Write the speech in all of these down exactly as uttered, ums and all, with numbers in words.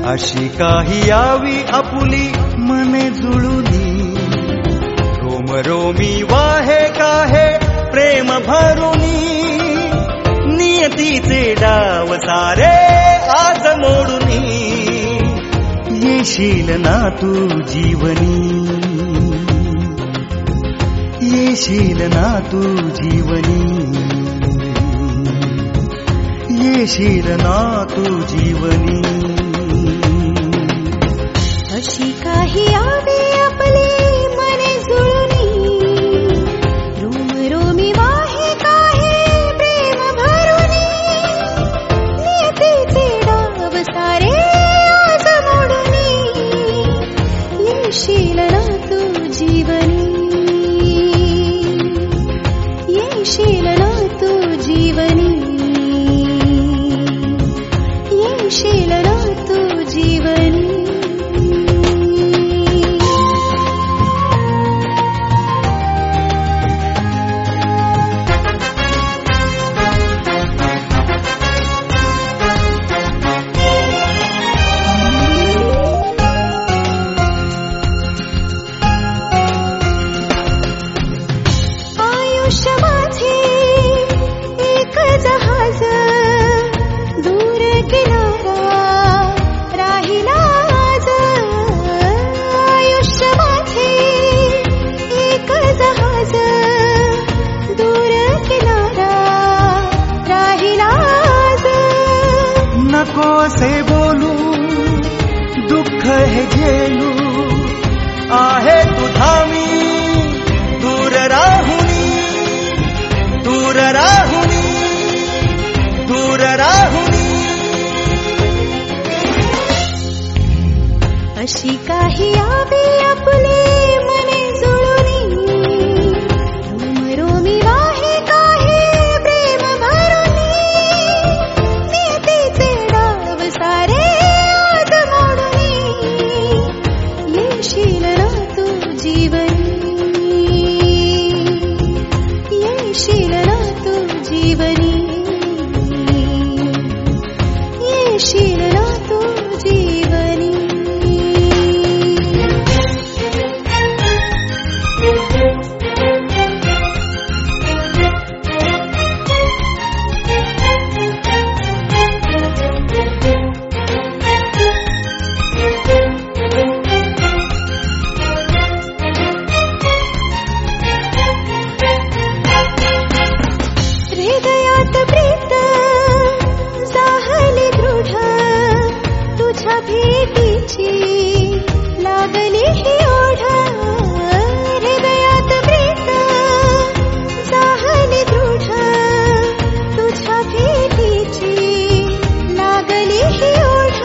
अशी काही यावी आपुली मने जुळुनी, रोम रोमी वाहे काहे प्रेम भरुनी, नियतीचे डाव सारे आज मोडुनी, येशील ना तू जीवनी, येशील ना तू जीवनी, येशील ना तू जीवनी. अशी काही यावी आपली मने जुळुनी, रोम रोमी वाहे काहे प्रेम भरुनी, नियतीचे डाव सारे आज मोडुनी, येशील ना तू जीवनी, येशील ना तू जीवनी, येशील ना तू जीवनी. आयुष्य माझे एक जहाज, दूर किनारा राहिला आज. आयुष्य माझे एक जहाज, दूर किनारा राहिला आज. नको से बोलू दुःख हे झेलू, आहे तुझा मी दूर राहुनी, दूर राहुनी, दूर राहुनी. अशी काही यावी आपली मने जुळुनी, रोम रोमी वाहे काहे प्रेम भरुनी, नियतीचे डाव सारे आज मोडुनी, येशील ना तू जीवनी, येशील ना तू जीवनी, येशील ना तू जीवनी. हृदयात प्रीत जाहली दृढ, तुझ्या भेटीची लागली ही ओढ. हृदयात प्रीत जाहली दृढ, तुझ्या भेटीची लागली ही ओढ.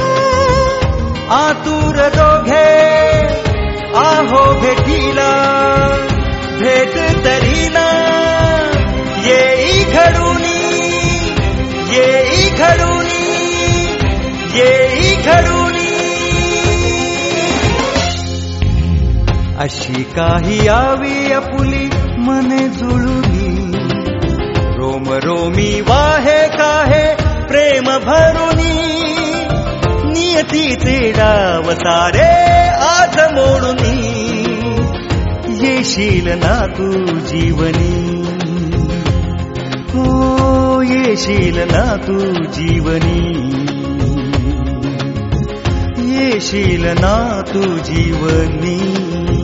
आतुर दोघे आहो भेटीला, भेट तरीना येई घडुनी, येई घडुनी, येई घडुनी. अशी काही यावी आपुली मने जुळुनी, रोम रोमी वाहे काहे प्रेम भरुनी, नियतीचे डाव सारे आज मोडुनी, येशील ना तू जीवनी, हो येशील ना तू जीवनी, येशील ना तू जीवनी.